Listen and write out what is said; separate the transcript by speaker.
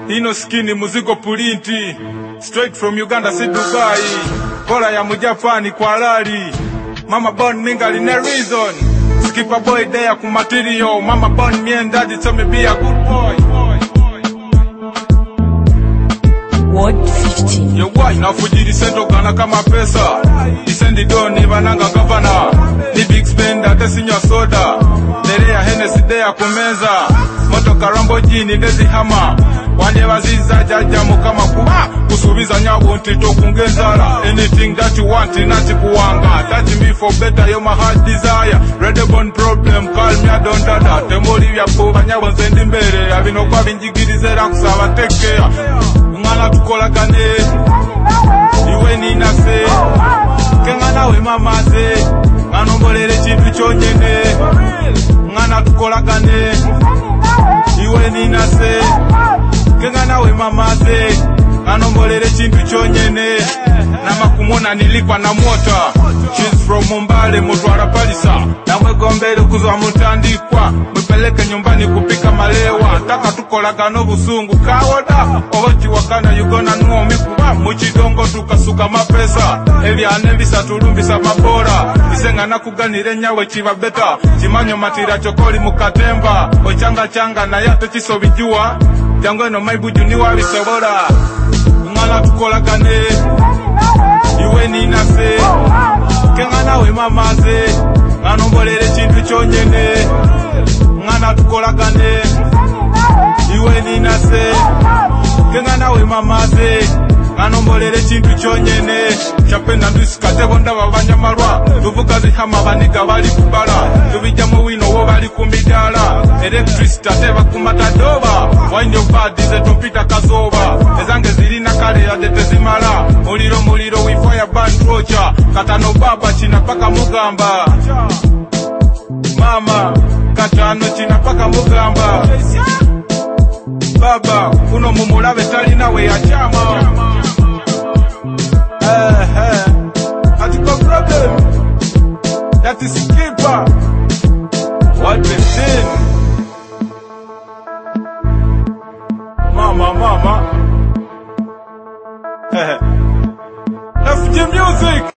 Speaker 1: Ino skinny muzigo pulinti. Straight from Uganda si Dubai. Kola ya mujapani kwa lali. Mama born ningali ne reason. Skipper boy there ku material. Mama born me and daddy told me be a good boy.
Speaker 2: Ward 15.
Speaker 1: Yo why na fujiri sendo kana kama pesa. Disendi doni bananga governor. Ni big spender tesinya soda. Nerea Hennessy there kumeza. Moto karambo jini ndezi hama. Wanye waziza jajamu kama kuwa kusubiza nyabu ntito kungezara. Anything that you want inati kuwanga. Touch me for better, you're my heart desire. Redbone problem, call me a don dada. Temori ya poba nyabu nzendi mbele. Abino kwa binjigirizera kusaba take care. Ngana tukola kane iwe ninase Kengana we mamaze Nganombolele chintu chonyene Ngana tukola kane iwe ninase Kengana we mamaze Nganombolele chintu chonyene Nama kumona nilipwa na mota. She's from Mumbale mutwara palisa. Na mwegombele kuzwa mutandikwa. Mwepeleke nyumbani kupika malewa. Taka tukola gano busungu kawoda. Ohochi wakana you gonna know me kuwa. Muchidongo tukasuka mapesa. Evi anevisa turumbisa mabora. Isenga na kuganire nyawe chiva beta. Chimanyo matira chokoli mukatemba. Ochanga changa na yato chiso bijua. Jango eno maibuju niwa visebora. Ngana tukola kane iwe ninase Kengana we mamaze Nganombolele chintu chonyene Ngana tukola kane iwe ninase Kengana we mamaze Nganombolele chintu chonyene Chapenda ndusikate bonda babanyamalwa Tuvukazi hama baniga bali kubala Tubija muwino wo bali kumidala Electricity ateba kumatadoba Wine your body ze tumpita kazoba Ezange zilina kare ya dete zimala Muliro we fire band rocha Katano baba china paka mugamba Mama Katano china paka mugamba Baba uno mumulabe talina we ya chama